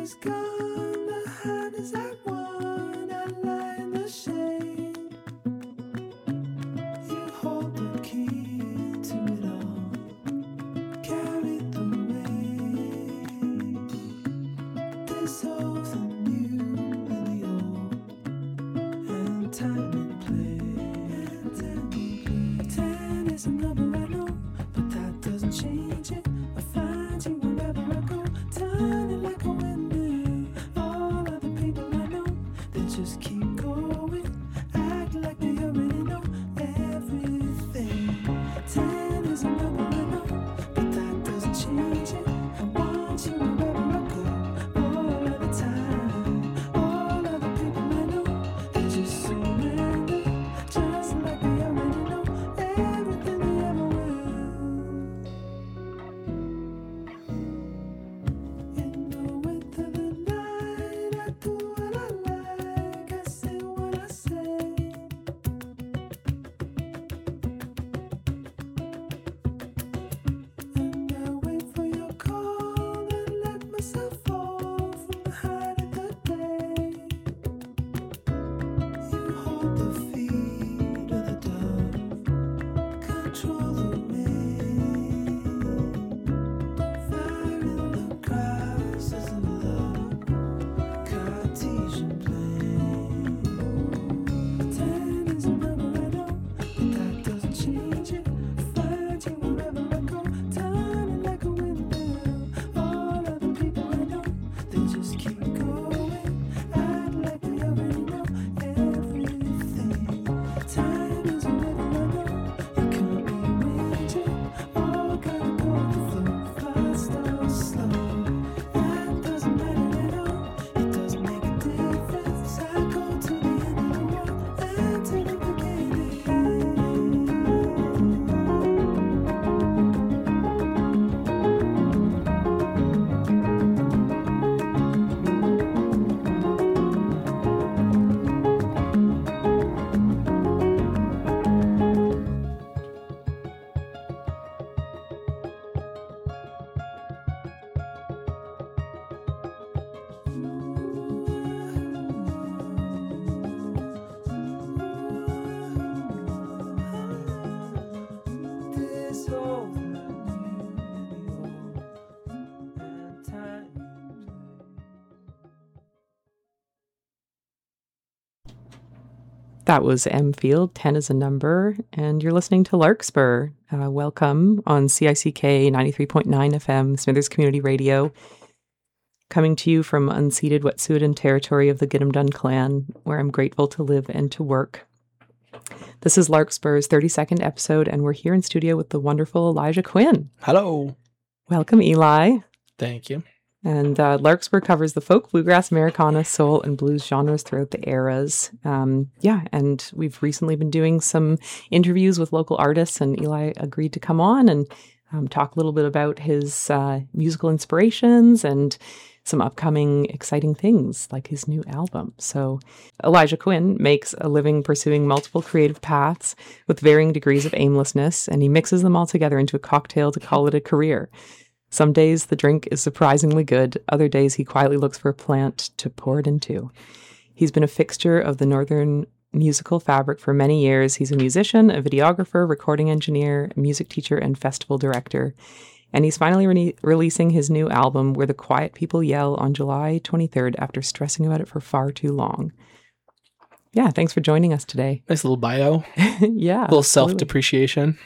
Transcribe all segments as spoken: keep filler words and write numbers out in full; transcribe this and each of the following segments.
That was M Field, ten is a number, and you're listening to Larkspur. Uh, welcome on C I C K ninety-three point nine F M, Smithers Community Radio, coming to you from unceded Wet'suwet'en territory of the Gitumdun clan, where I'm grateful to live and to work. This is Larkspur's thirty-second episode, and we're here in studio with the wonderful Elijah Quinn. Hello. Welcome, Eli. Thank you. And uh, Larkspur covers the folk, bluegrass, Americana, soul, and blues genres throughout the eras. Um, yeah, and we've recently been doing some interviews with local artists, and Eli agreed to come on and um, talk a little bit about his uh, musical inspirations and some upcoming exciting things like his new album. So Elijah Quinn makes a living pursuing multiple creative paths with varying degrees of aimlessness, and he mixes them all together into a cocktail to call it a career. Some days the drink is surprisingly good. Other days he quietly looks for a plant to pour it into. He's been a fixture of the northern musical fabric for many years. He's a musician, a videographer, recording engineer, a music teacher, and festival director. And he's finally re- releasing his new album, Where the Quiet People Yell, on July twenty-third after stressing about it for far too long. Yeah, thanks for joining us today. Nice little bio. Yeah. A little self-depreciation.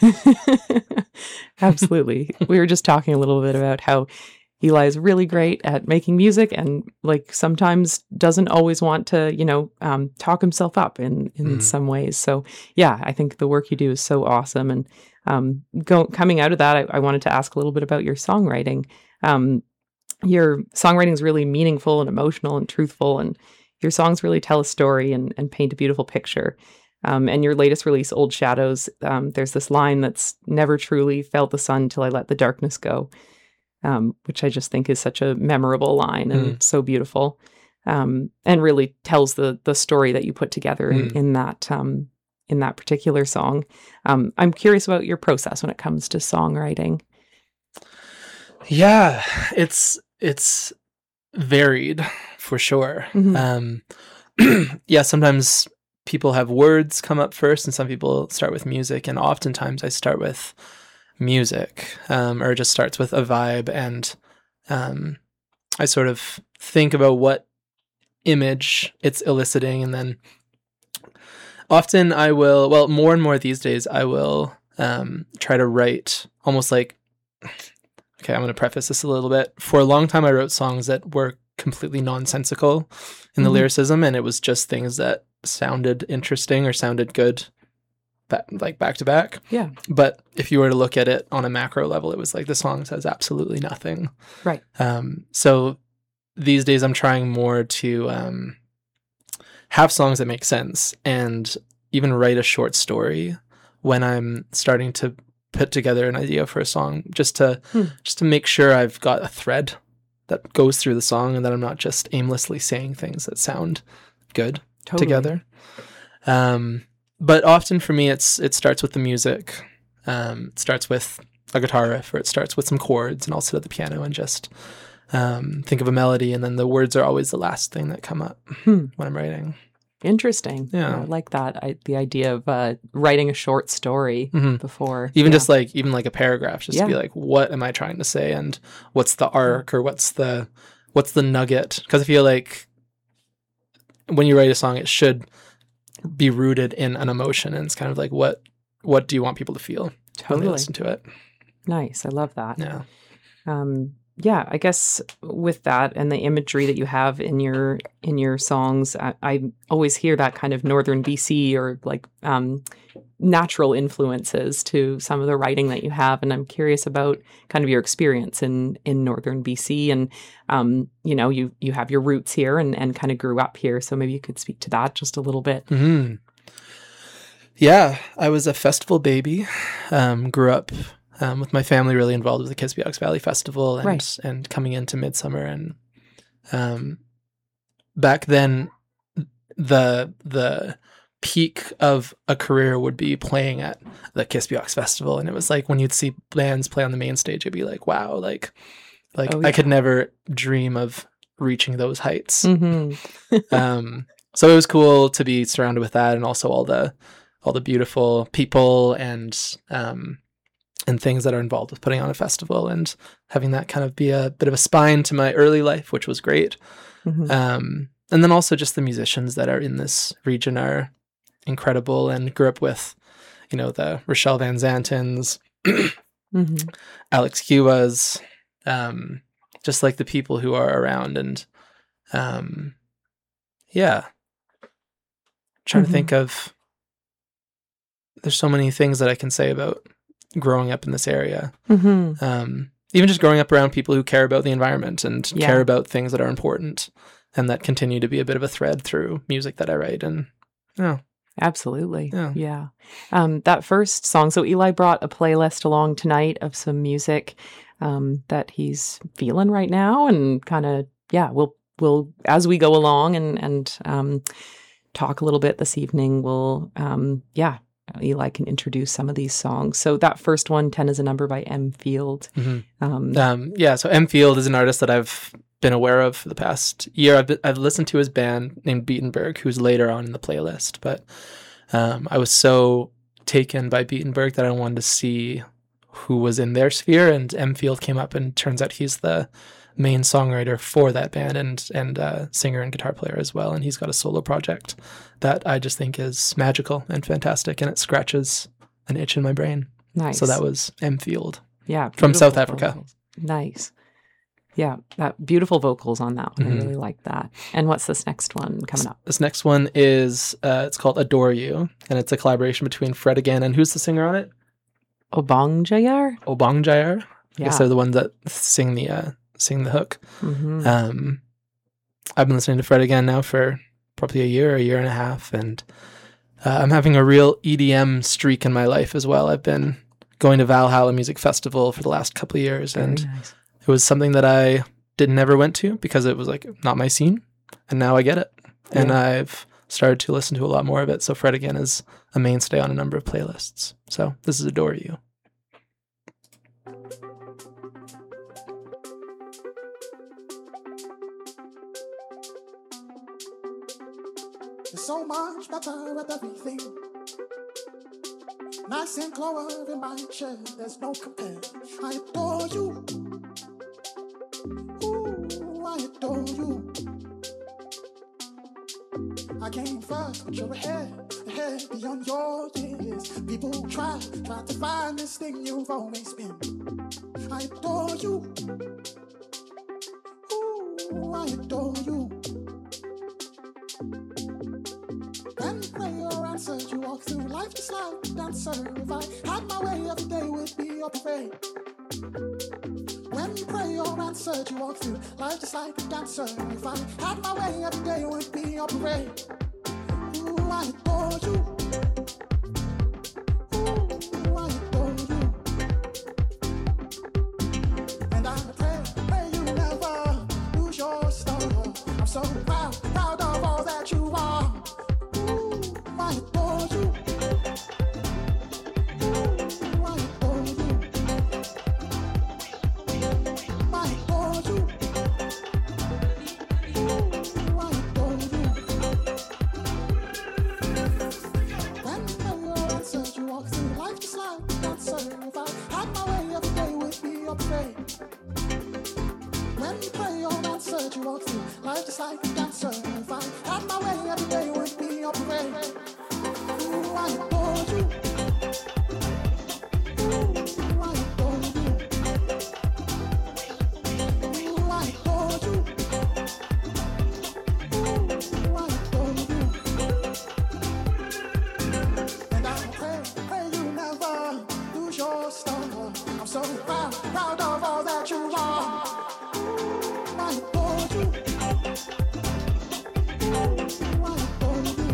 Absolutely. We were just talking a little bit about how Eli is really great at making music and like sometimes doesn't always want to, you know, um, talk himself up in, in mm. some ways. So yeah, I think the work you do is so awesome. And um, go, coming out of that, I, I wanted to ask a little bit about your songwriting. Um, your songwriting is really meaningful and emotional and truthful, and your songs really tell a story and, and paint a beautiful picture. Um, and your latest release, Old Shadows, um, there's this line that's never truly felt the sun till I let the darkness go, um, which I just think is such a memorable line and mm. so beautiful, um, and really tells the the story that you put together in, mm. in that um, in that particular song. Um, I'm curious about your process when it comes to songwriting. Yeah, it's it's varied for sure. Mhm. Um, yeah, sometimes people have words come up first, and some people start with music. And oftentimes, I start with music, um, or it just starts with a vibe, and um, I sort of think about what image it's eliciting, and then often I will, well, more and more these days, I will um, try to write almost like, okay, I'm going to preface this a little bit. For a long time, I wrote songs that were completely nonsensical in the Mhm. lyricism, and it was just things that sounded interesting or sounded good, ba- like back to back. Yeah. But if you were to look at it on a macro level, it was like the song says absolutely nothing. Right. Um, so these days, I'm trying more to um, have songs that make sense and even write a short story when I'm starting to put together an idea for a song, just to Hmm. just to make sure I've got a thread that goes through the song and that I'm not just aimlessly saying things that sound good Totally. together. Um, but often for me, it's it starts with the music. Um, it starts with a guitar riff, or it starts with some chords, and I'll sit at the piano and just um, think of a melody, and then the words are always the last thing that come up Hmm. when I'm writing. Interesting. Yeah. I like that. I, the idea of uh, writing a short story Mhm. before. Even yeah. just like even like a paragraph, just to be Yeah. like, what am I trying to say, and what's the arc, or what's the what's the nugget? Because I feel like when you write a song, it should be rooted in an emotion, and it's kind of like what what do you want people to feel when they Totally. listen to it? Nice. I love that. Yeah. Um, yeah, I guess with that and the imagery that you have in your in your songs, I, I always hear that kind of northern B C or like um, natural influences to some of the writing that you have, and I'm curious about kind of your experience in in northern B C, and um, you know, you you have your roots here and and kind of grew up here, so maybe you could speak to that just a little bit. hmm Yeah, I was a festival baby. Um, grew up um, with my family really involved with the Kispiox Valley Festival, and Right. and coming into Midsummer, and um, back then the the peak of a career would be playing at the Kispiox Festival, and it was like when you'd see bands play on the main stage, it'd be like, wow, like like Oh, I yeah. could never dream of reaching those heights. hmm um, so it was cool to be surrounded with that, and also all the all the beautiful people and um, and things that are involved with putting on a festival, and having that kind of be a bit of a spine to my early life, which was great. hmm Um, and then also just the musicians that are in this region are incredible, and grew up with, you know, the Rochelle Van Zantens, hmm Alex Cubas, um, just like the people who are around. And um, yeah, trying Mhm. to think of, there's so many things that I can say about growing up in this area. hmm Um, even just growing up around people who care about the environment and Yeah. care about things that are important, and that continue to be a bit of a thread through music that I write. And yeah, Absolutely. Yeah. Yeah. Um, that first song. So Eli brought a playlist along tonight of some music um, that he's feeling right now, and kind of yeah, we'll we'll as we go along and and um, talk a little bit this evening. We'll um, yeah, Eli can introduce some of these songs. So that first one, ten is a Number by M Field. Mhm. Um, Um, yeah, so M Field is an artist that I've been aware of for the past year. I've, been, I've listened to his band named Beatenberg, who's later on in the playlist. But um, I was so taken by Beatenberg that I wanted to see who was in their sphere, and M Field came up, and turns out he's the main songwriter for that band, and and uh, singer and guitar player as well. And he's got a solo project that I just think is magical and fantastic, and it scratches an itch in my brain. nice. So that was M Field. yeah from South beautiful Africa. vocals. Nice. Yeah, that beautiful vocals on that one. Mhm. I really like that. And what's this next one coming up? This next one is, uh, it's called Adore You, and it's a collaboration between Fred again, and who's the singer on it? Obong Jayar? Obong Jayar. I Yeah. guess they're the ones that sing the uh, sing the hook. hmm Um, I've been listening to Fred again now for probably a year, a year and a half, and uh, I'm having a real E D M streak in my life as well. I've been going to Valhalla Music Festival for the last couple of years, Very and nice. it was something that I did never went to because it was like not my scene, and now I get it, and Yeah. I've started to listen to a lot more of it. So Fred again is a mainstay on a number of playlists. So this is Adore You. You're so much better at everything. Nice and clover in my chair, there's no compare. I adore you. Ooh, I adore you. I came first, but you're ahead, ahead beyond your years. People try, try to find this thing you've always been. I adore you. Ooh, I adore you. When you play your answer, you walk through life just like a dancer. If I had my way, every day would be your parade. When you pray your answer, you walk through life just like a dancer. If I had my way, every day would be your parade. Ooh, I adore you. Ooh, I adore you. And I pray, pray you never lose your star. I'm so proud, proud of all that you are. I adore you. Ooh, I adore you. I adore you. Ooh, I adore you. When you know your answer, you walk through life just like a dancer. If I had my way, every day would be your parade. When you pray your answer, you walk through life just like a dancer. If I had my way, every day would be your parade. Ooh, I adore you. Ooh, I adore you. Ooh, I adore you. Ooh, I adore you. And I pray, pray you never lose your star. I'm so proud, proud of all that you are. Ooh, I adore you. Ooh, I adore you.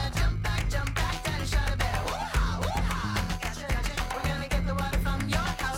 Your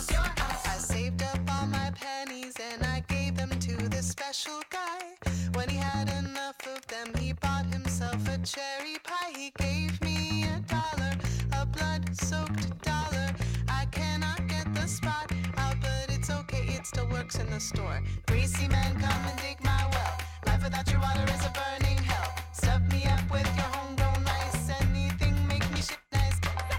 he gave me a dollar, a blood-soaked dollar. I cannot get the spot out, but it's okay, it still works in the store. Greasy man, come and dig my well. Life without your water is a burning hell. Stuff me up with your homegrown rice. Anything make me shit nice.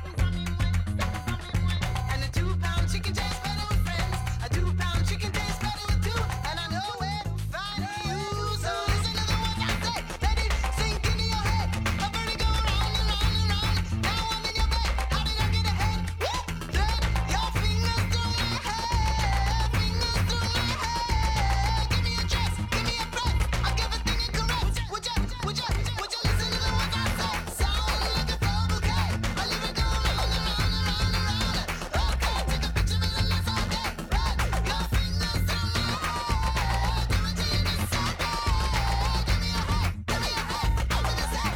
And a two-pound chicken tastes better with friends. A two-pound chicken tastes better with two. And I know where to find you. So listen to the words I say. Let it sink into your head. A birdie go round and round and round. Now I'm in your bed. How did I get ahead? Woo! Thread your fingers through my hair. Fingers through my hair. Give me a dress. Give me a breath. I'll give a thing incorrect. Would ya, would ya, would ya listen to the words I say? Sound like a flow bouquet. I leave it go round and round and round and round. Okay, take a picture of it and let's okay. Run your fingers through my hair. Do it till you just say, give me a head, give me a head. Open this head.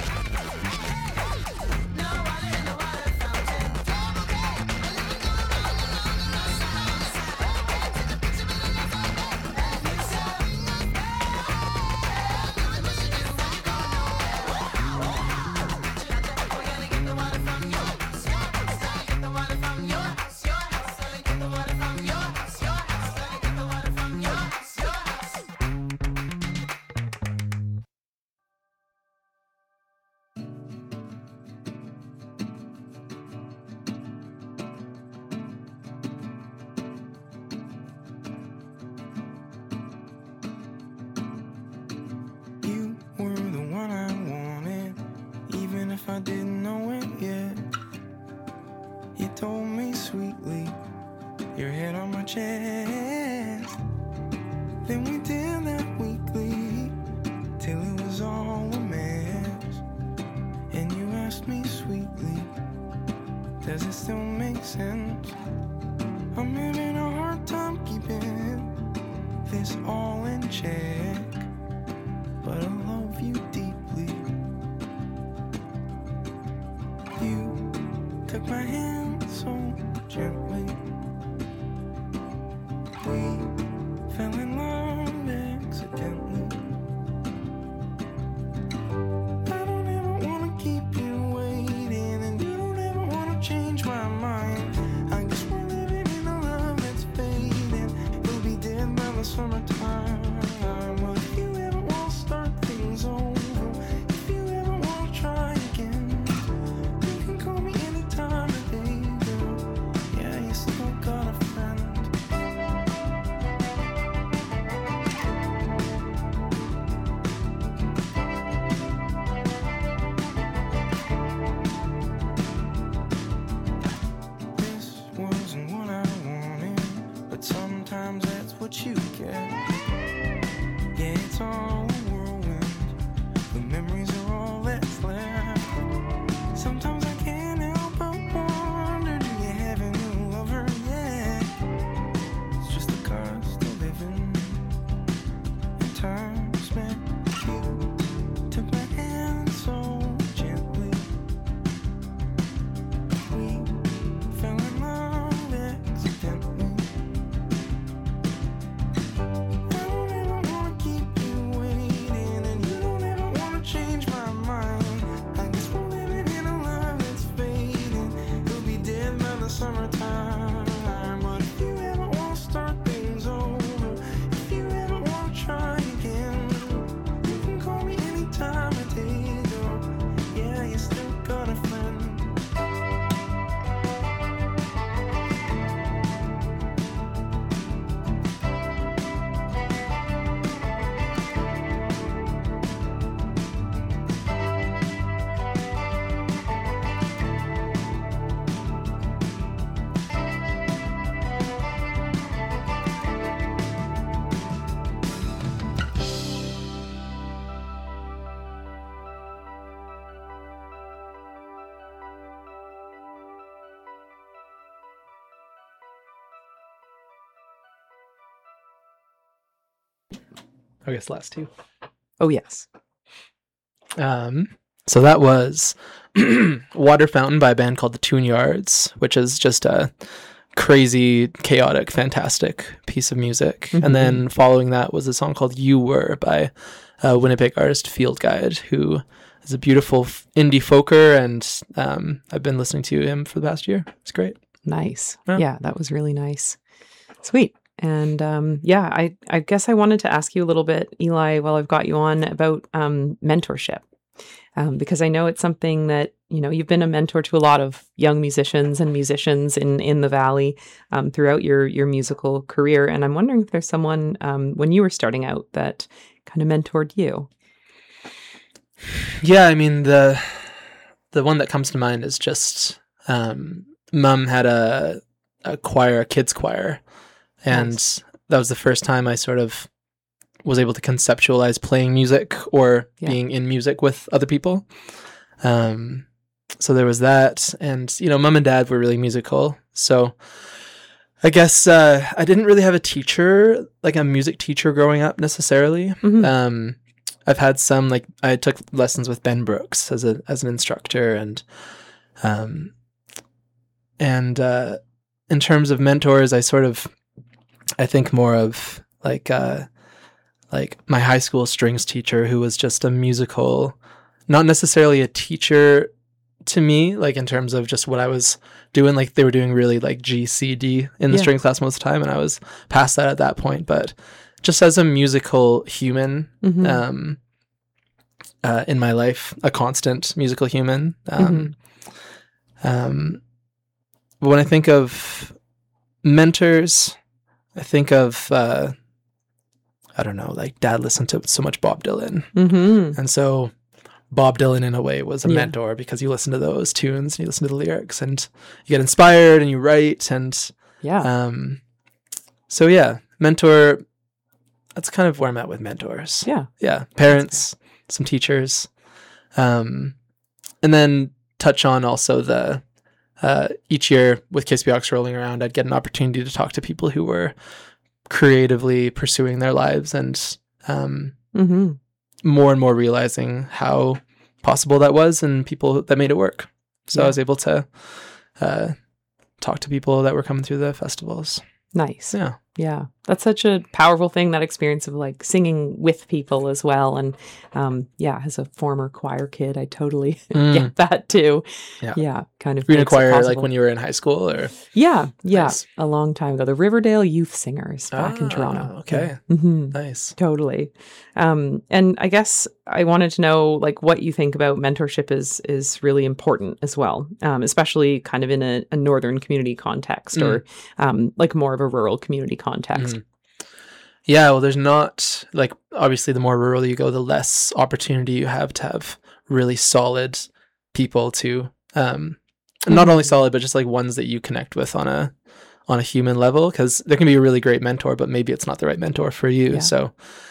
No water in the water fountain. Flow bouquet. I leave it go round and round and round and round. Okay, take a picture of it and let's okay. And you say, fingers there. Doing what you do when you go nowhere. We're gonna get the water from your house, your house. Gonna get the water from your house, your house. Gonna get the water from your house, your house. Gonna get the water from your house, your house. You were the one I wanted, even if I didn't know it yet. You told me sweetly, your head on my chest. Then we did that weekly, till it was all a mess. And you asked me sweetly, does it still make sense? I'm having a hard time keeping this all in check, but I love you deeply. You took my hand so gently. We fell in love accidentally. I don't ever wanna keep you waiting, and you don't ever wanna change my mind. I guess we're living in a love that's fading. We'll be dead by the summertime. But if you ever wanna start things over, if you ever wanna try again, you can call me any time of day, girl. Yeah, you still got a friend. This wasn't what I wanted, but sometimes that's what you get. Yeah, it's all a whirlwind. The memories are all that's left. Sometimes I can't help but wonder, do you have a new lover yet? It's just the cost of living and time spent. You took my hand so gently. We fell in love accidentally. I don't ever wanna keep you waiting, and you don't ever wanna change my mind. I guess we're living in a love that's fading. We'll be dead by the summertime. But if you ever wanna start things over, if you ever wanna try again, you can call me any time of day, girl. Yeah, you still got a friend. I guess last two. Oh, yes. Um, so that was Water Fountain by a band called the Tune Yards, which is just a crazy, chaotic, fantastic piece of music. Mhm. And then following that was a song called You Were by uh, Winnipeg artist Field Guide, who is a beautiful f- indie folker, and um, I've been listening to him for the past year. It's great. Nice. Yeah. Yeah, that was really nice. Sweet. And um, yeah, I, I guess I wanted to ask you a little bit, Eli, while I've got you on, about um, mentorship. Um, because I know it's something that, you know, you've been a mentor to a lot of young musicians and musicians in, in the Valley um, throughout your, your musical career. And I'm wondering if there's someone, um, when you were starting out, that kind of mentored you. Yeah, I mean, the the one that comes to mind is just um, Mom had a, a choir, a kids choir. And Nice. that was the first time I sort of was able to conceptualize playing music or Yeah. being in music with other people. Um, so there was that. And, you know, Mom and Dad were really musical. So I guess uh, I didn't really have a teacher, like a music teacher growing up necessarily. Mhm. Um, I've had some, like I took lessons with Ben Brooks as a as an instructor, and um, and uh, in terms of mentors, I sort of I think more of like uh, like my high school strings teacher, who was just a musical, not necessarily a teacher to me, like in terms of just what I was doing. Like they were doing really like G, C, D in the Yeah. string class most of the time, and I was past that at that point. But just as a musical human, Mhm. um, uh, in my life, a constant musical human. Um, um, but when I think of mentors, I think of, uh, I don't know, like Dad listened to so much Bob Dylan. Mhm. And so Bob Dylan, in a way, was a Yeah. mentor because you listen to those tunes and you listen to the lyrics and you get inspired and you write. And Yeah. um, so, yeah, mentor, that's kind of where I'm at with mentors. yeah. Yeah, parents, some teachers, um, and then touch on also the uh, each year with K S B Ox rolling around, I'd get an opportunity to talk to people who were creatively pursuing their lives and um, hmm more and more realizing how possible that was and people that made it work. So Yeah. I was able to uh, talk to people that were coming through the festivals. Nice. Yeah. Yeah, that's such a powerful thing, that experience of like singing with people as well. And um, yeah, as a former choir kid, I totally Mm. get that too. Yeah. Yeah, kind of. Were you in a makes it choir like possible. when you were in high school or? Yeah, yeah, Nice. a long time ago. The Riverdale Youth Singers back in Ah, Toronto. okay. hmm Nice. Totally. Um, and I guess I wanted to know like what you think about mentorship is is really important as well, um, especially kind of in a, a northern community context or um, like more of a rural community context. Mhm. Yeah, well, there's not, like, obviously, the more rural you go, the less opportunity you have to have really solid people to, um, not only solid, but just like ones that you connect with on a on a human level, because there can be a really great mentor, but maybe it's not the right mentor for you. Yeah. So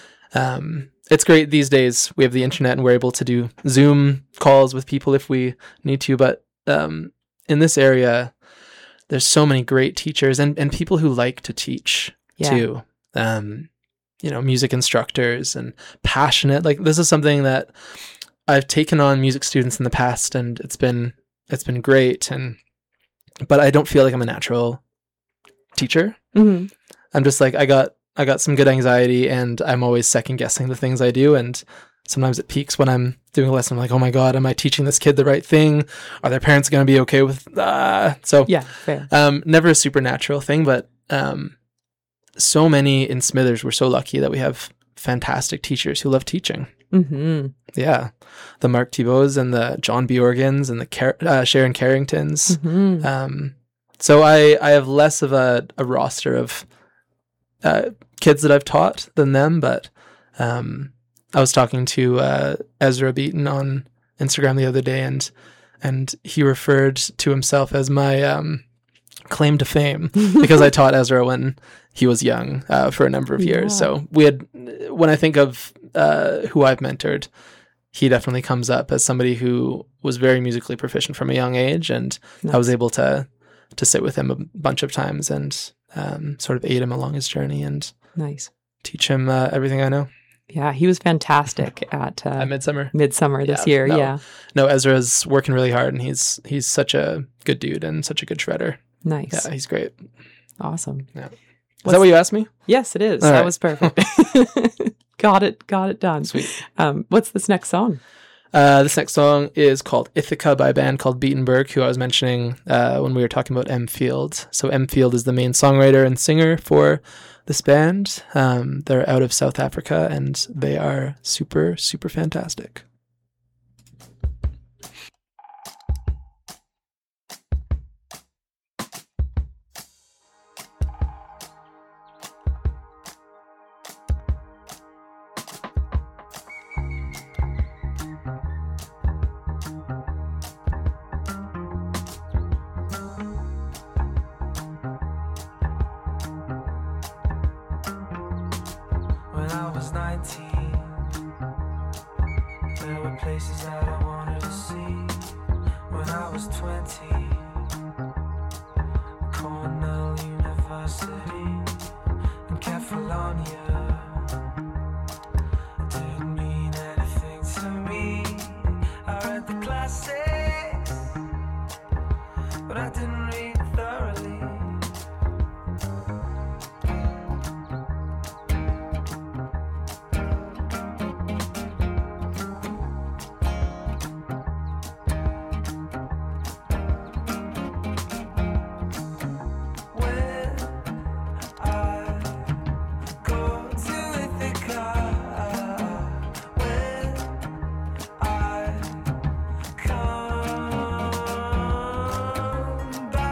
um, it's great these days. We have the internet and we're able to do Zoom calls with people if we need to, but um, in this area, there's so many great teachers and, and people who like to teach Yeah. too. Um, you know, music instructors and passionate. Like this is something that I've taken on music students in the past, and it's been it's been great. And but I don't feel like I'm a natural teacher. hmm I'm just like I got I got some good anxiety, and I'm always second guessing the things I do. And sometimes it peaks when I'm doing a lesson. I'm like, oh my god, am I teaching this kid the right thing? Are their parents going to be okay with? Uh, so Yeah, fair. um, never a supernatural thing, but um, so many in Smithers, we're so lucky that we have fantastic teachers who love teaching. hmm Yeah. The Mark Thibauts and the John Bjorgens and the Car- uh, Sharon Carringtons. hmm Um, so I, I have less of a, a roster of uh, kids that I've taught than them, but um, I was talking to uh, Ezra Beaton on Instagram the other day, and and he referred to himself as my um, claim to fame because I taught Ezra when he was young uh, for a number of years. Yeah. So we had, when I think of uh, who I've mentored, he definitely comes up as somebody who was very musically proficient from a young age, and I was Nice. able to to sit with him a bunch of times and um, sort of aid him along his journey and Nice. teach him uh, everything I know. Yeah, he was fantastic at uh, At Midsummer. Midsummer this Yeah, year. no. Yeah, No, Ezra's working really hard, and he's he's such a good dude and such a good shredder. nice. Yeah, he's great. Awesome. Yeah. Is What's- that what you asked me? Yes, it is. All that right. was perfect. got it. Got it done. Sweet. Um, what's this next song? Uh, this next song is called Ithaca by a band called Beatenberg, who I was mentioning uh, when we were talking about M. Field. So M. Field is the main songwriter and singer for this band. Um, they're out of South Africa, and they are super, super fantastic. When I was nineteen, there were places that I wanted to see. When I was twenty, Cornell University in Catalonia didn't mean anything to me. I read the classics, but I didn't read thoroughly. Come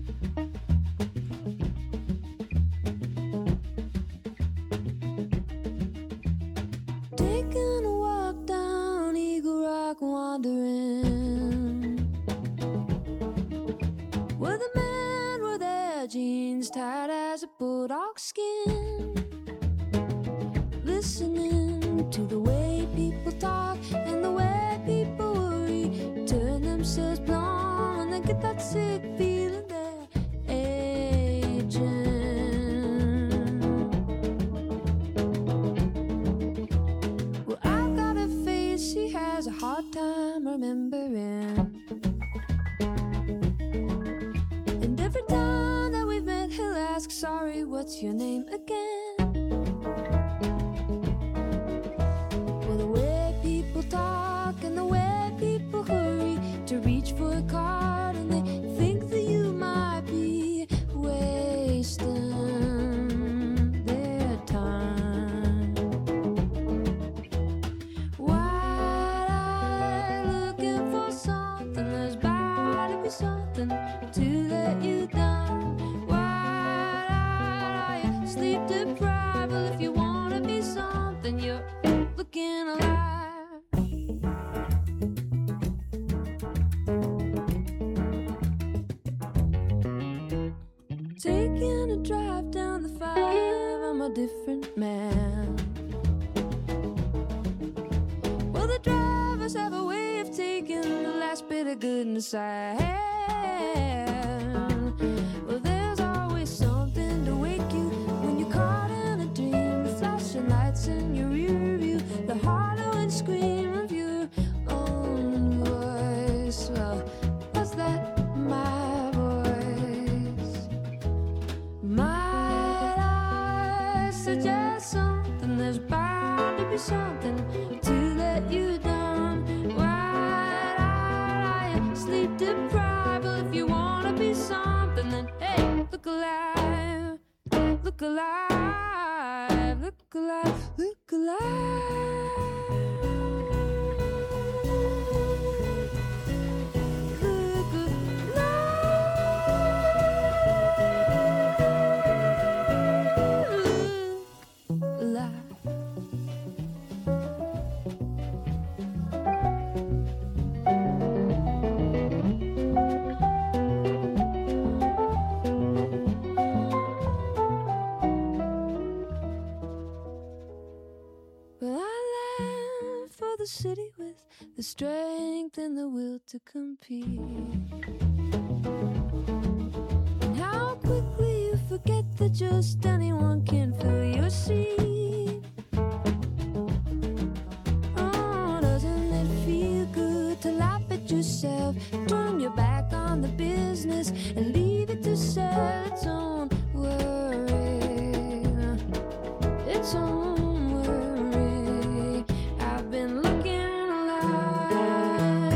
Taking a walk down Eagle Rock, wandering where the men wore their jeans tight as a bulldog skin, listening to the way people talk and the way people worry, turn themselves blonde and they get that sick feeling they're aging. Well, I've got a face he has a hard time remembering, and every time that we've met he'll ask, sorry, what's your name again? Well, the way people talk and the way people hurry to reach for a card, and they think that you might be wasting their time. Wide-eyed looking for something, there's bound to be something to let you down. Wide-eyed, are you sleep deprived? Well, if you wanna be something, you're looking alive. Taking a drive down the five, I'm a different man. Well, the drivers have a way of taking the last bit of goodness I have. Well, there's always something to wake you when you're caught in a dream. The flashing lights in your rear view, the hollow and scream of your own voice. Well, was that my voice? Might I suggest something? There's bound to be something to let you down. Wide-eyed, are you sleep deprived? Well, if you wanna be something, then hey, look alive, look alive, look alive, look alive. Look alive. Well, I left for the city with the strength and the will to compete. And how quickly you forget that just anyone can fill your seat. Oh, doesn't it feel good to laugh at yourself, turn your back on the business and leave it to sell its own worry, its own worry. I've been looking alive.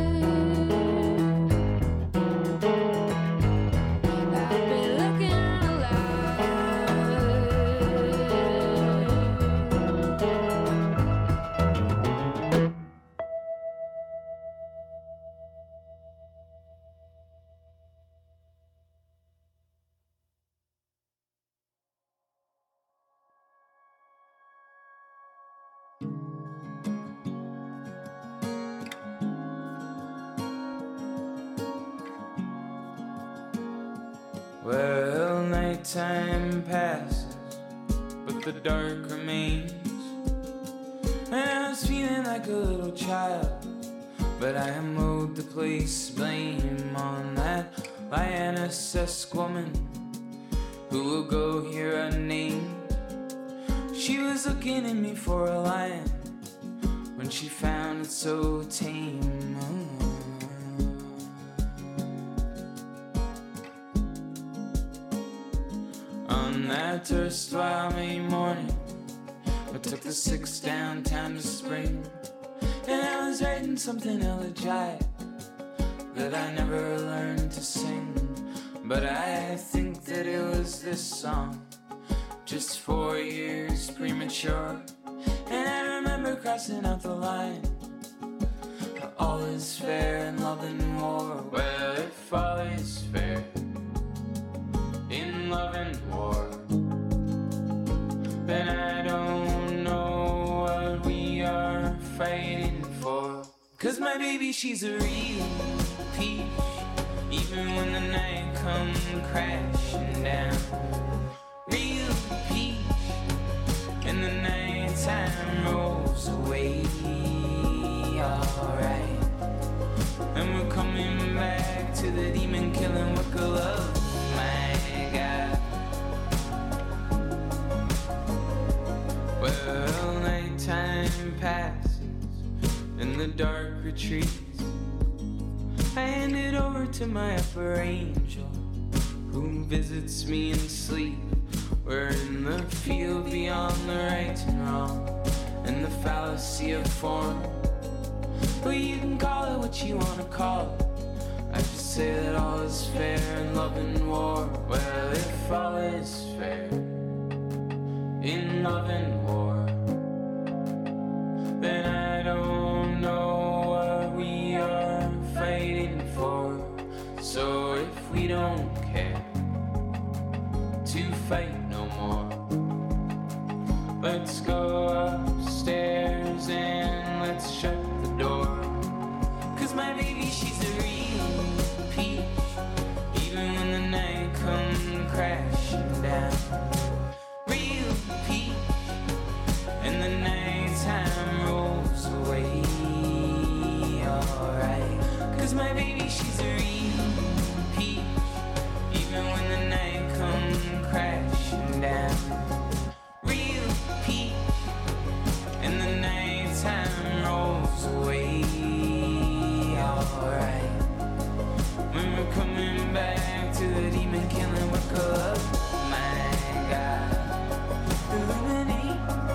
I've been looking alive. Well, nighttime passes, but the dark remains. And I was feeling like a little child, but I mowed the place blame on that lioness-esque woman who will go here unnamed. She was looking at me for a lion when she found it so tame. Oh. On that erstwhile May morning, I took the six downtown to Spring, and I was writing something elegiac that I never learned to sing. But I think that it was this song, just four years premature. And I remember crossing out the line, all is fair in love and war. Well, if all is fair, my baby, she's a real peach. Even when the night comes crashing down. Real peach. And the nighttime rolls away. Alright. And we're coming back to the demon killing work of love. My God. Well, nighttime passes and the dark retreats. I hand it over to my upper angel, who visits me in sleep. We're in the field beyond the right and wrong, and the fallacy of form. But you can call it what you want to call it. I just say that all is fair in love and war. Well, if all is fair in love and war, then I don't know what we are fighting for. So if we don't care to fight no more, let's go upstairs and let's shut the door. Cause my baby, she's a real peach. Even when the night comes crashing down. Real peach. And the nighttime rolls away. Alright. Cause my baby, she's a real peach. Even when the night comes crashing down. Real peach. And the nighttime rolls away. Alright. When we're coming back to the demon killing work of love. My God. Illuminate.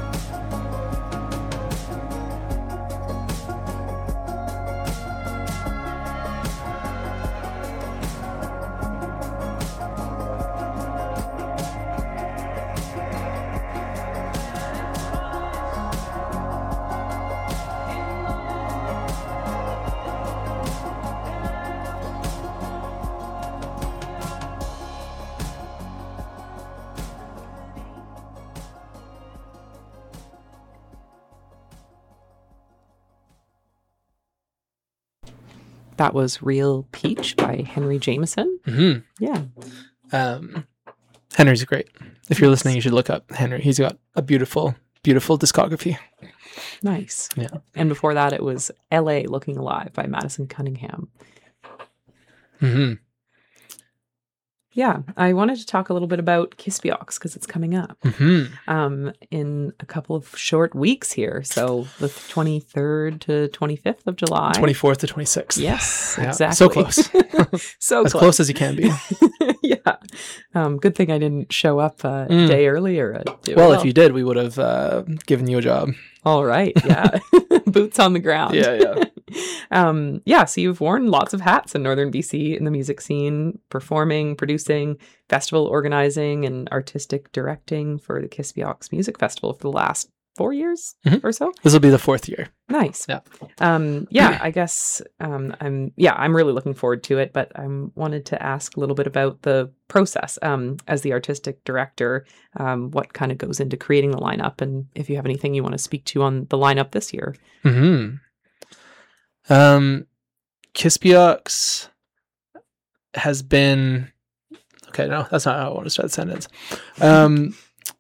That was Real Peach by Henry Jameson. Mhm. Yeah. Um, Henry's great. If you're listening, you should look up Henry. He's got a beautiful, beautiful discography. Nice. Yeah. And before that, it was L A Looking Alive by Madison Cunningham. hmm Yeah, I wanted to talk a little bit about Kispiox because it's coming up hmm um, in a couple of short weeks here. So the twenty-third to twenty-fifth of July. twenty-fourth to twenty-sixth. Yes, Yeah, exactly. so close. so As close. close as you can be. Yeah. Um, good thing I didn't show up a Mm. day earlier. uh, do Well, it. if you did, we would have uh, given you a job. All right. Yeah. Boots on the ground. Yeah, yeah. um, yeah. So you've worn lots of hats in Northern B C in the music scene, performing, producing, festival organizing, and artistic directing for the Kispiox Music Festival for the last four years Mhm. or so. This will be the fourth year. Nice. Yeah. Um, yeah, I guess um, I'm yeah, I'm really looking forward to it, but I wanted to ask a little bit about the process um, as the artistic director, um, what kind of goes into creating the lineup, and if you have anything you want to speak to on the lineup this year. hmm Um, Kispiox has been okay. No, that's not how I want to start the sentence. Um,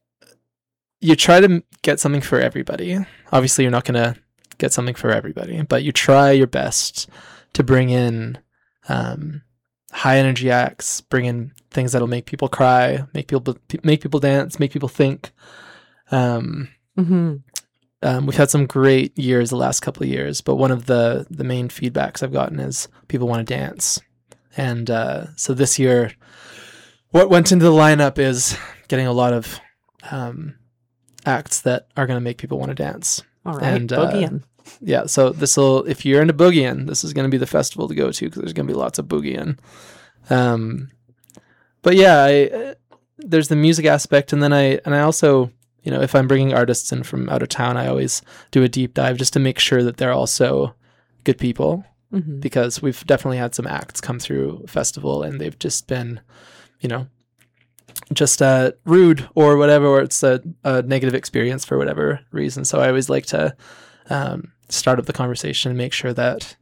you try to m- get something for everybody. Obviously, you're not going to get something for everybody, but you try your best to bring in um, high energy acts, bring in things that'll make people cry, make people make people dance, make people think. Um, Mm-hmm. Um, we've had some great years the last couple of years, but one of the the main feedbacks I've gotten is people want to dance. And uh, so this year, what went into the lineup is getting a lot of um, acts that are going to make people want to dance. All right, And, uh, boogieing. Yeah, so this will, if you're into boogieing, this is going to be the festival to go to because there's going to be lots of boogieing. Um, but yeah, I, uh, there's the music aspect, and then I and I also, you know, if I'm bringing artists in from out of town, I always do a deep dive just to make sure that they're also good people, Mhm. because we've definitely had some acts come through festival and they've just been, you know, just uh, rude or whatever, or it's a, a negative experience for whatever reason. So I always like to um, start up the conversation and make sure that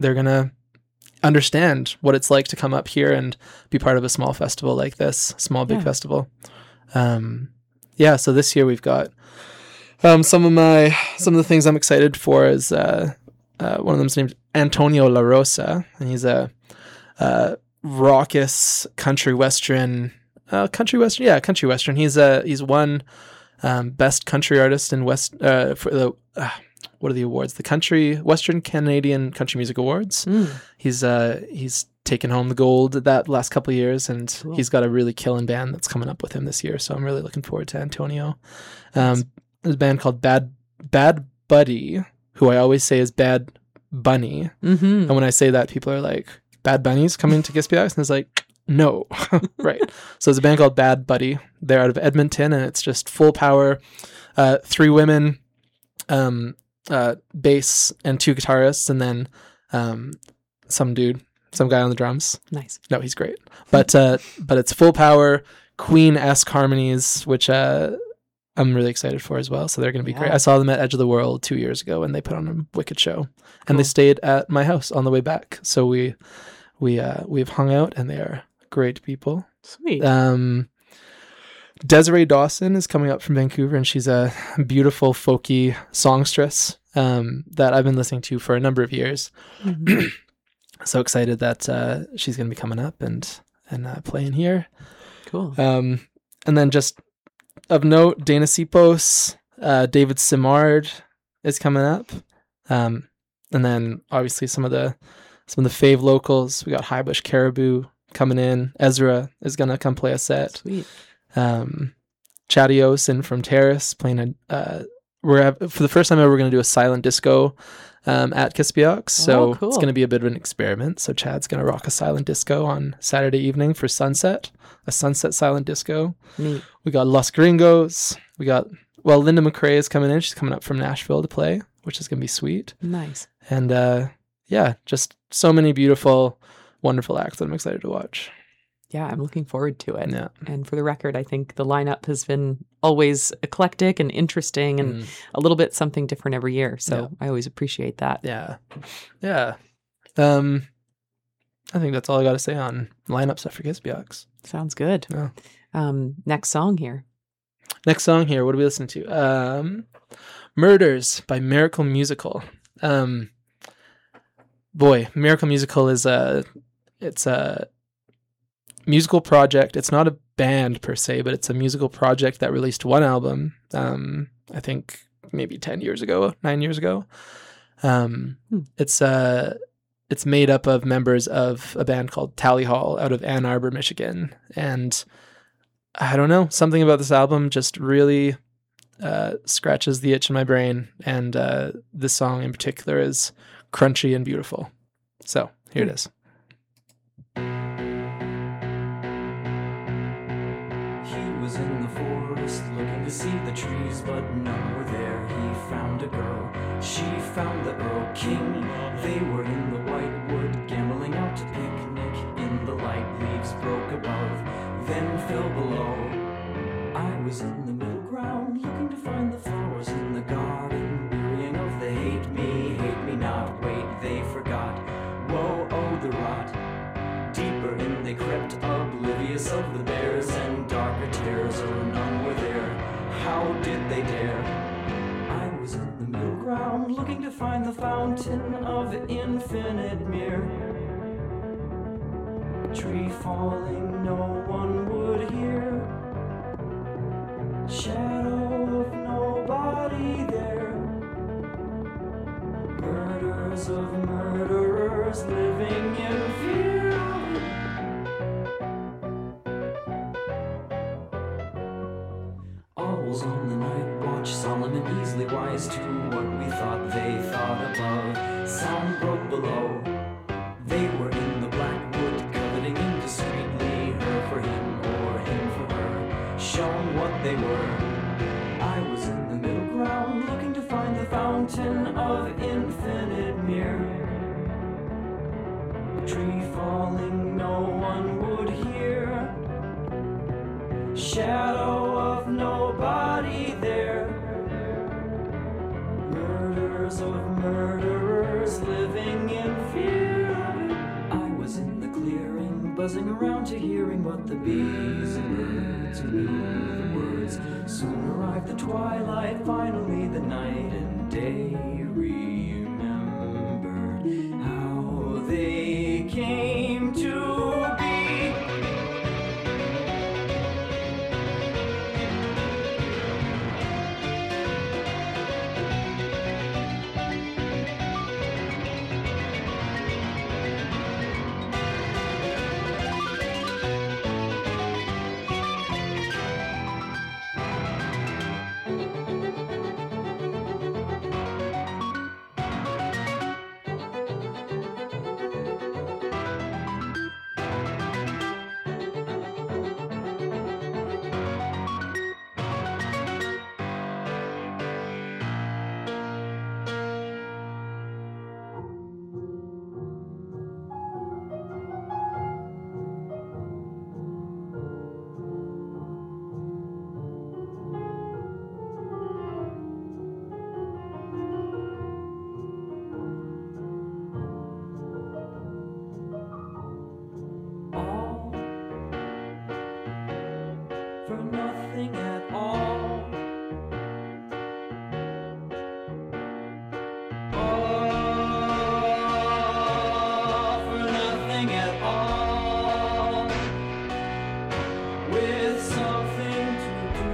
they're gonna understand what it's like to come up here and be part of a small festival like this, small big Yeah. festival. Um, yeah. So this year we've got um, some of my some of the things I'm excited for is uh, uh, one of them's named Antonio La Rosa, and he's a uh, raucous country western, uh, country western, yeah, country western. He's uh, he's won um, best country artist in West uh, for the uh, what are the awards? The country Western Canadian Country Music Awards. Mm. He's uh he's taken home the gold that last couple of years, and Cool. he's got a really killing band that's coming up with him this year. So I'm really looking forward to Antonio. Um, Nice. there's a band called Bad Bad Buddy, who I always say is Bad Bunny, Mm-hmm. and when I say that, people are like, "Bad Bunny's coming to Gispiox," and it's like, no, right. So there's a band called Bad Buddy. They're out of Edmonton, and it's just full power, uh, three women, um, uh, bass and two guitarists, and then um, some dude, some guy on the drums. Nice. No, he's great. But uh, but it's full power, Queen-esque harmonies, which uh, I'm really excited for as well. So they're going to be great. Yeah. I saw them at Edge of the World two years ago, and they put on a wicked show. And they Cool. stayed at my house on the way back. So we we uh, we've hung out, and they are great people. Sweet. Um, Desiree Dawson is coming up from Vancouver, and she's a beautiful folky songstress um, that I've been listening to for a number of years. Mhm. So excited that uh, she's going to be coming up and and uh, playing here. Cool. Um, and then just of note, Dana Sipos, uh, David Simard is coming up. Um, and then obviously some of the some of the fave locals. We got Highbush Caribou coming in. Ezra is going to come play a set. Sweet. Um, Chatty Osen from Terrace playing a. Uh, we're have, for the first time ever, we're going to do a silent disco um, at Kispiox. So Oh, cool. it's going to be a bit of an experiment. So Chad's going to rock a silent disco on Saturday evening for sunset, a sunset silent disco. Neat. We got Los Gringos. We got, well, Linda McRae is coming in. She's coming up from Nashville to play, which is going to be sweet. Nice. And uh, yeah, just so many beautiful, wonderful acts that I'm excited to watch. Yeah, I'm looking forward to it. Yeah. And for the record, I think the lineup has been always eclectic and interesting and Mm. a little bit something different every year. So Yeah. I always appreciate that. Yeah. Yeah. Um, I think that's all I got to say on lineup stuff for Gispiox. Sounds good. Yeah. Um, next song here. Next song here, what are we listening to? Um, Murders by Miracle Musical. Um, boy, Miracle Musical is a, it's a musical project. It's not a band per se, but it's a musical project that released one album, um, I think maybe ten years ago, nine years ago. Um, Hmm. It's uh, it's made up of members of a band called Tally Hall out of Ann Arbor, Michigan. And I don't know, something about this album just really uh, scratches the itch in my brain. And uh, this song in particular is crunchy and beautiful. So here it is. He was in the forest looking to see the trees, but none were there. He found a girl, she found the Earl King. They were in the white wood, gambling out to picnic. In the light, leaves broke above, then fell below. I was in the middle ground, looking to find the flowers in the garden, wearying of the hate me, hate me not. Wait, they forgot. Whoa, oh, the rot. Deeper in they crept, oblivious of the bears and darker tears, or none were there. How did they dare? I was in the middle ground, looking to find the fountain of infinite mirror. Tree falling, no one would hear. Shadow of nobody there. Murders of murderers living in fear. Owls on the night watch, solemn and easily wise to what we thought they thought above. Sound broke below. They were in the black wood, coveting indiscreetly, her for him or him for her, shown what they were. I was in the middle ground, looking to find the fountain of infinite mirror. Tree falling, no one would hear. Shadow of nobody there. Murders of murderers living in fear. buzzing around to hearing what the bees and birds who knew the words. Soon arrived the twilight, finally the night and day remembered how they came to be. All for nothing at all. All for nothing at all. With something to do.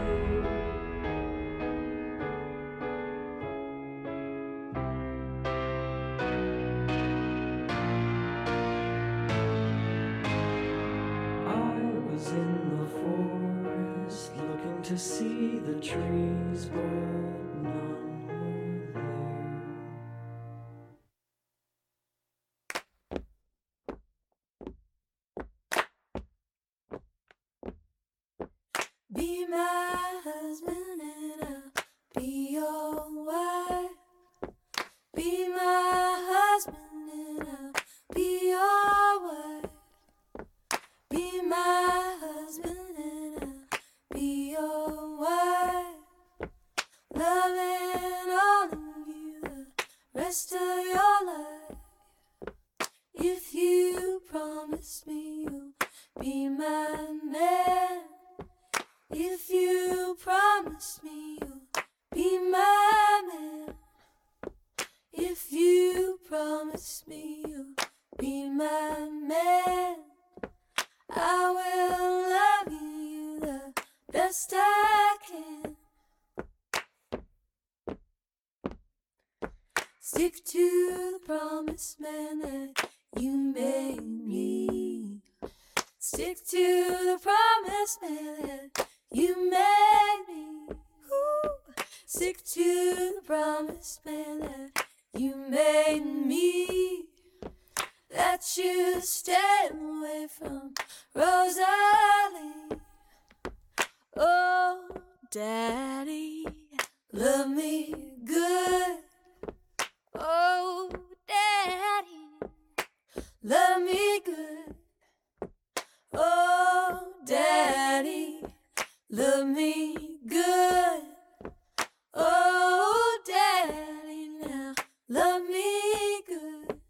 I was in the forest looking to see the trees, but none were there. Be my husband and I'll be your wife. Be my husband and I'll be your wife. Be my husband and I'll be your wife. Loving all of you the rest of your life. If you promise me you'll be my man. If you promise me you'll be my man. If you promise me you'll be my man, I will love you the best I can. Stick to the promised man that you made me. Stick to the promised man that you made me. Ooh. Stick to the promised man that you made me. That you stay away from Rosalie. Oh, Daddy, love me good. Oh, Daddy, love me good. Oh, Daddy, love me good. Oh, Daddy, now love me good.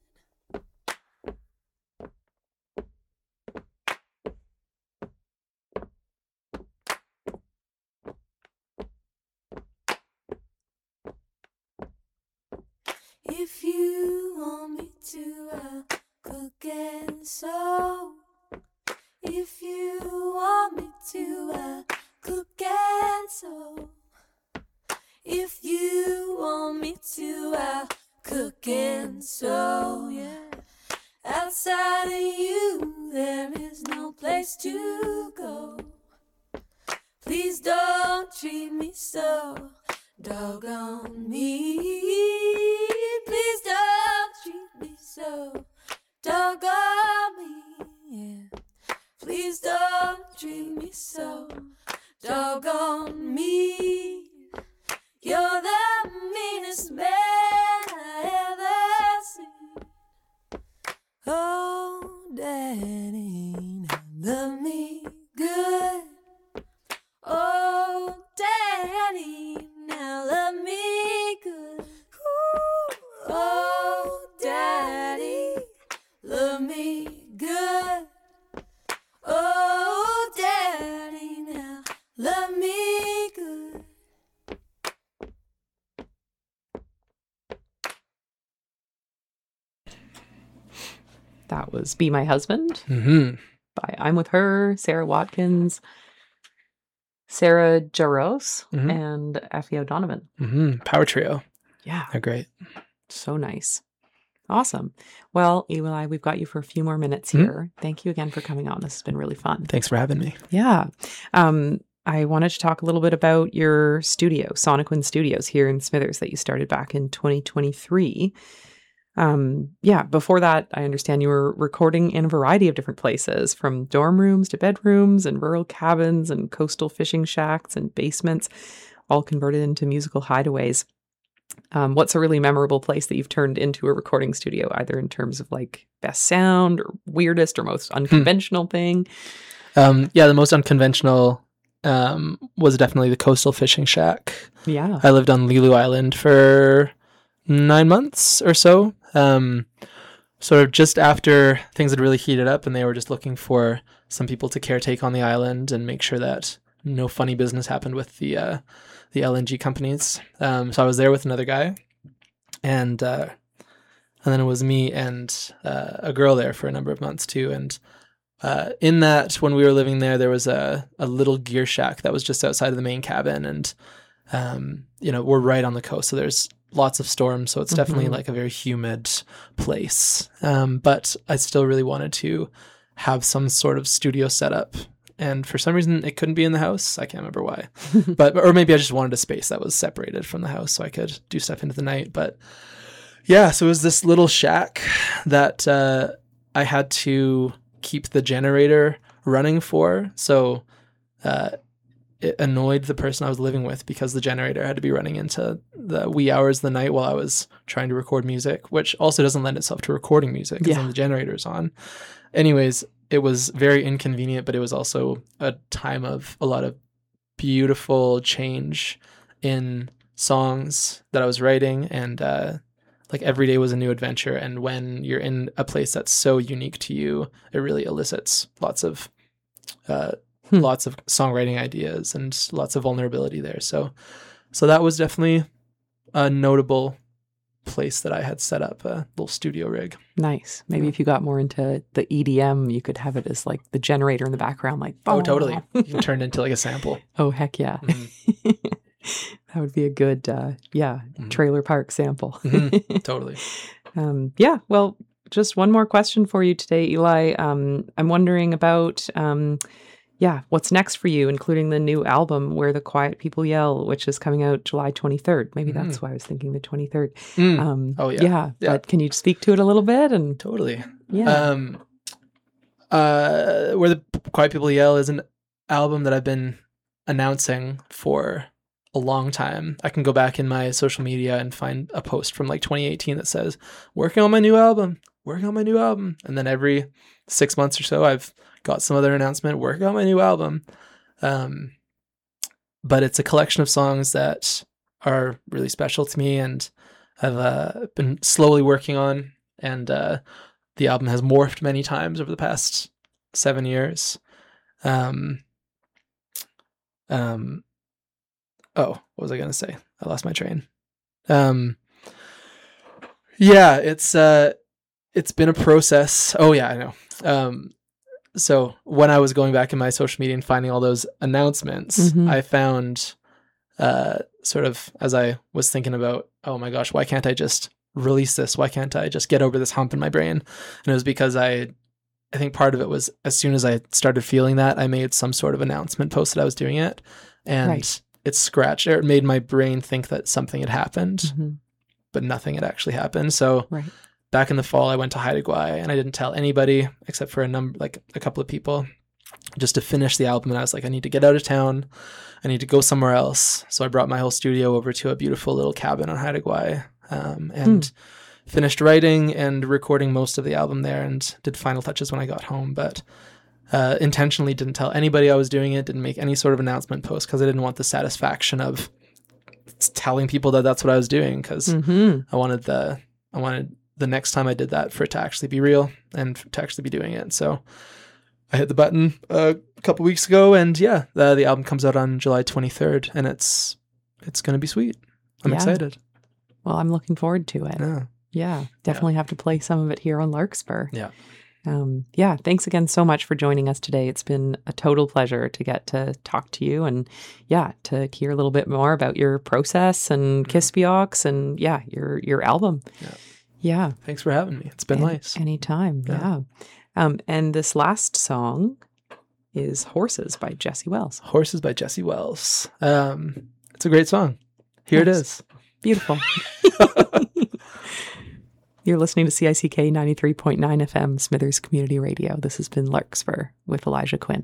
If you want me to, I'll cook and sew. If you want me to, I'll cook and sew. If you want me to, I'll cook and sew, yeah. Outside of you, there is no place to go. Please don't treat me so doggone me. Please don't treat me so doggone me, yeah. Please don't treat me so doggone me. You're the meanest man I ever seen. Oh, Daddy, now love me good. Oh, Daddy, now love me good. Ooh. Oh, Daddy, love me good. was Be My Husband Mm-hmm. by I'm With Her, Sarah Watkins, Sarah Jaros, Mhm. and Effie O'Donovan. Mm-hmm. Power trio. Yeah, They're great. so nice. Awesome. Well, Eli, we've got you for a few more minutes Mhm. here. Thank you again for coming on. This has been really fun. Thanks for having me. Yeah. Um, I wanted to talk a little bit about your studio, Sonic Wind Studios here in Smithers that you started back in twenty twenty-three. Um, yeah, before that, I understand you were recording in a variety of different places, from dorm rooms to bedrooms and rural cabins and coastal fishing shacks and basements, all converted into musical hideaways. Um, what's a really memorable place that you've turned into a recording studio, either in terms of like best sound or weirdest or most unconventional thing? Um, yeah, the most unconventional um, was definitely the coastal fishing shack. Yeah. I lived on Lilu Island for nine months or so. Um, sort of just after things had really heated up and they were just looking for some people to caretake on the island and make sure that no funny business happened with the uh, the L N G companies. Um, so I was there with another guy, and uh, and then it was me and uh, a girl there for a number of months too. And uh, in that, when we were living there, there was a, a little gear shack that was just outside of the main cabin, and um, you know, we're right on the coast, so there's lots of storms, so it's definitely Mhm. like a very humid place. Um, but I still really wanted to have some sort of studio setup, and for some reason it couldn't be in the house. I can't remember why, but or maybe I just wanted a space that was separated from the house so I could do stuff into the night. But yeah, so it was this little shack that uh, I had to keep the generator running for. So uh, it annoyed the person I was living with because the generator had to be running into the wee hours of the night while I was trying to record music, which also doesn't lend itself to recording music because Yeah. then the generator's on. Anyways, it was very inconvenient, but it was also a time of a lot of beautiful change in songs that I was writing, and uh, like every day was a new adventure. And when you're in a place that's so unique to you, it really elicits lots of uh, Hmm. lots of songwriting ideas and lots of vulnerability there. So, so that was definitely a notable place that I had set up a little studio rig. Nice. Maybe if you got more into the E D M, you could have it as like the generator in the background, like, Oh, totally. You can turn it into like a sample. Oh, heck yeah. Mhm. That would be a good, uh, yeah, Mhm. trailer park sample. Mhm. Totally. Um, yeah, well, just one more question for you today, Eli. Um, I'm wondering about, um, yeah, what's next for you, including the new album, Where the Quiet People Yell, which is coming out July twenty-third. Maybe that's why I was thinking the twenty-third. Mm, Um, Oh, yeah. yeah. Yeah. But can you speak to it a little bit? And totally. yeah. Um, uh, Where the Quiet People Yell is an album that I've been announcing for a long time. I can go back in my social media and find a post from like twenty eighteen that says, working on my new album, working on my new album. And then every six months or so, I've got some other announcement, working on my new album. Um, but it's a collection of songs that are really special to me and I've uh, been slowly working on. And uh, the album has morphed many times over the past seven years. Um, um, oh, what was I going to say? I lost my train. Um, yeah, it's uh, it's been a process. Oh yeah, I know. Um, so when I was going back in my social media and finding all those announcements, Mhm. I found uh, sort of as I was thinking about, oh my gosh, why can't I just release this? Why can't I just get over this hump in my brain? And it was because I, I think part of it was as soon as I started feeling that, I made some sort of announcement post that I was doing it, and Right. it scratched or it made my brain think that something had happened, Mhm. but nothing had actually happened. So Right. back in the fall, I went to Haida Gwaii and I didn't tell anybody except for a number, like a couple of people, just to finish the album. And I was like, I need to get out of town. I need to go somewhere else. So I brought my whole studio over to a beautiful little cabin on Haida Gwaii, um, and finished writing and recording most of the album there and did final touches when I got home. But uh, intentionally didn't tell anybody I was doing it, didn't make any sort of announcement post because I didn't want the satisfaction of telling people that that's what I was doing, because Mhm. I wanted the I wanted the next time I did that for it to actually be real and to actually be doing it. So I hit the button a couple weeks ago, and yeah, the, the album comes out on July twenty-third, and it's it's gonna be sweet. I'm Yeah. excited. Well, I'm looking forward to it. Yeah. Yeah, definitely have to play some of it here on Larkspur. Yeah. Um, yeah, thanks again so much for joining us today. It's been a total pleasure to get to talk to you and, yeah, to hear a little bit more about your process and Kispiox and, yeah, your your album. Yeah. Yeah. Thanks for having me. It's been An- nice. Anytime. Yeah. Yeah. Um, and this last song is Horses by Jesse Wells. Horses by Jesse Wells. Um, it's a great song. Here it Nice. is. Beautiful. You're listening to C I C K ninety-three point nine F M, Smithers Community Radio. This has been Larkspur with Elijah Quinn.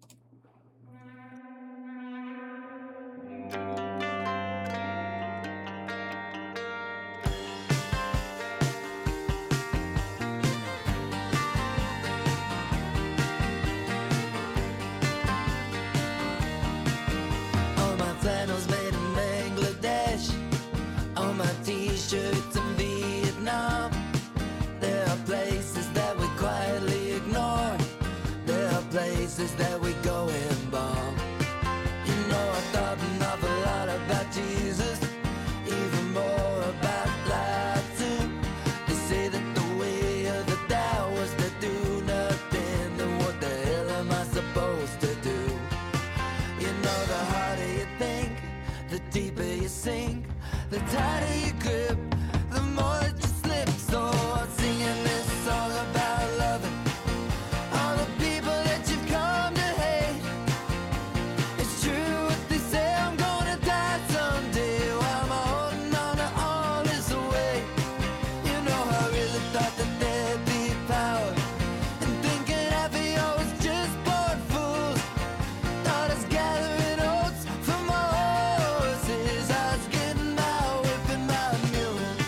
All my flannels made in Bangladesh. All my t-shirts in Vietnam. There are places that we quietly ignore. There are places that we go and bomb. You know, I thought an awful lot about Jesus, even more about life too. They say that the way of the Tao was to do nothing. Then what the hell am I supposed to do? You know, the harder you think, the deeper you sink, the tighter you grip, the more that you slip. So I'm singing this song about loving all the people that you've come to hate. It's true what they say, I'm gonna die someday. Why am I holding on to all this away? You know, I really thought that there'd be power, and thinking happy I was just born fools. Thought I was gathering oats for my horses. I was getting my whipping my mules.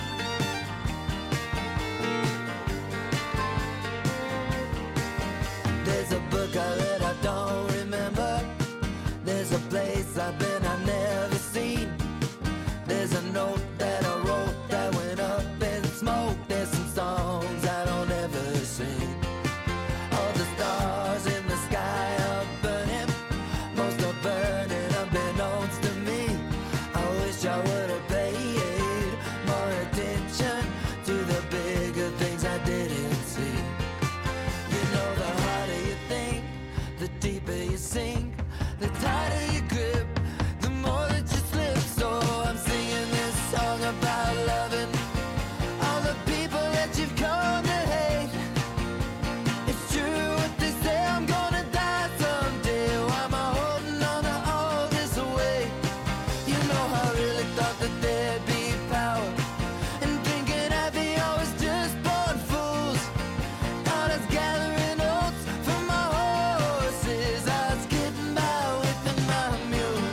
There's a book I read, I don't remember. There's a place I've been, I've never seen. There's a note that I wrote that went up in smoke. There's some songs I don't ever sing. All the stars in the sky are burning. Most are burning unbeknownst to me. I wish I would have paid more attention to the bigger things I didn't see. You know, the harder you think, the deeper you sink, the tighter you grip, the more that you slip. So I'm singing this song about loving all the people that you've come to hate. It's true what they say, I'm gonna die someday. Why am I holding on to all this away? You know, I really thought that there'd be power, and thinking happy I was just born fools. Thought I was gathering oats for my horses. I was getting by with my mules.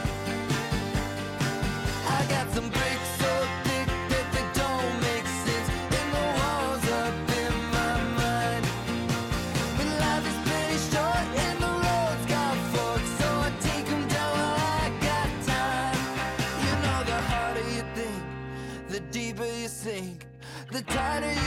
I got some bricks so thick that they don't make sense in the walls up in my mind. But life is pretty short and the roads got forks, so I take 'em down while I got time. You know, the harder you think, the deeper you sink, the tighter